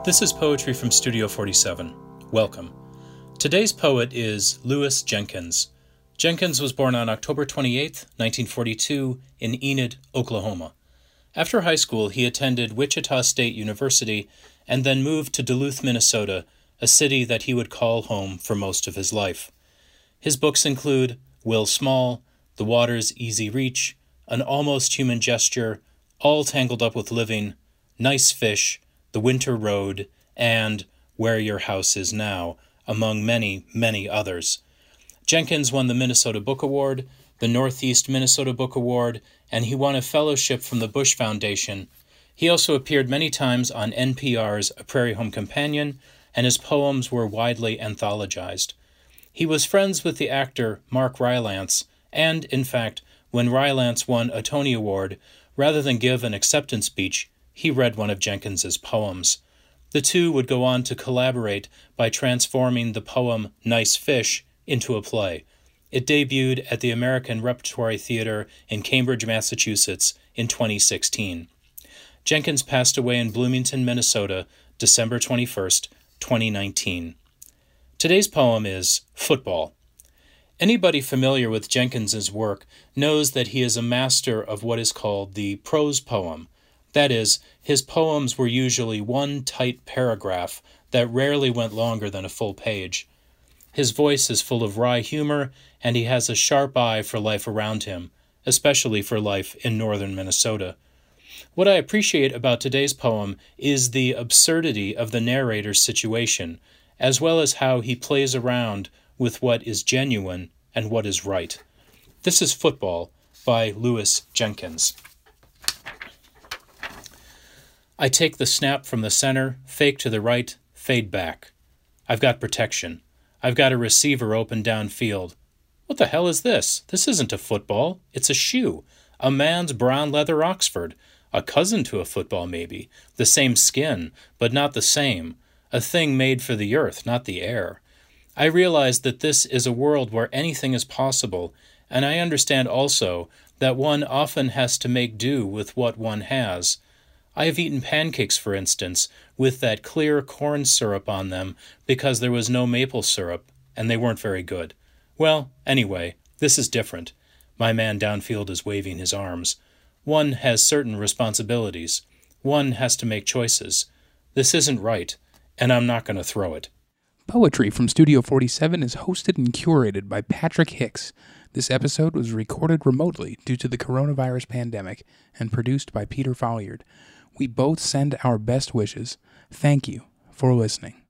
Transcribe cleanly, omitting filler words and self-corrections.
This is poetry from Studio 47. Welcome. Today's poet is Lewis Jenkins. Jenkins was born on October 28, 1942, in Enid, Oklahoma. After high school, he attended Wichita State University and then moved to Duluth, Minnesota, a city that he would call home for most of his life. His books include Will Small, The Water's Easy Reach, An Almost Human Gesture, All Tangled Up with Living, Nice Fish, The Winter Road, and Where Your House Is Now, among many, many others. Jenkins won the Minnesota Book Award, the Northeast Minnesota Book Award, and he won a fellowship from the Bush Foundation. He also appeared many times on NPR's A Prairie Home Companion, and his poems were widely anthologized. He was friends with the actor Mark Rylance, and, in fact, when Rylance won a Tony Award, rather than give an acceptance speech, he read one of Jenkins's poems. The two would go on to collaborate by transforming the poem Nice Fish into a play. It debuted at the American Repertory Theater in Cambridge, Massachusetts in 2016. Jenkins passed away in Bloomington, Minnesota, December 21st, 2019. Today's poem is Football. Anybody familiar with Jenkins's work knows that he is a master of what is called the prose poem. That is, his poems were usually one tight paragraph that rarely went longer than a full page. His voice is full of wry humor, and he has a sharp eye for life around him, especially for life in northern Minnesota. What I appreciate about today's poem is the absurdity of the narrator's situation, as well as how he plays around with what is genuine and what is right. This is Football by Lewis Jenkins. I take the snap from the center, fake to the right, fade back. I've got protection. I've got a receiver open downfield. What the hell is this? This isn't a football. It's a shoe. A man's brown leather Oxford. A cousin to a football, maybe. The same skin, but not the same. A thing made for the earth, not the air. I realize that this is a world where anything is possible, and I understand also that one often has to make do with what one has. I have eaten pancakes, for instance, with that clear corn syrup on them because there was no maple syrup, and they weren't very good. Well, anyway, this is different. My man downfield is waving his arms. One has certain responsibilities. One has to make choices. This isn't right, and I'm not going to throw it. Poetry from Studio 47 is hosted and curated by Patrick Hicks. This episode was recorded remotely due to the coronavirus pandemic and produced by Peter Folliard. We both send our best wishes. Thank you for listening.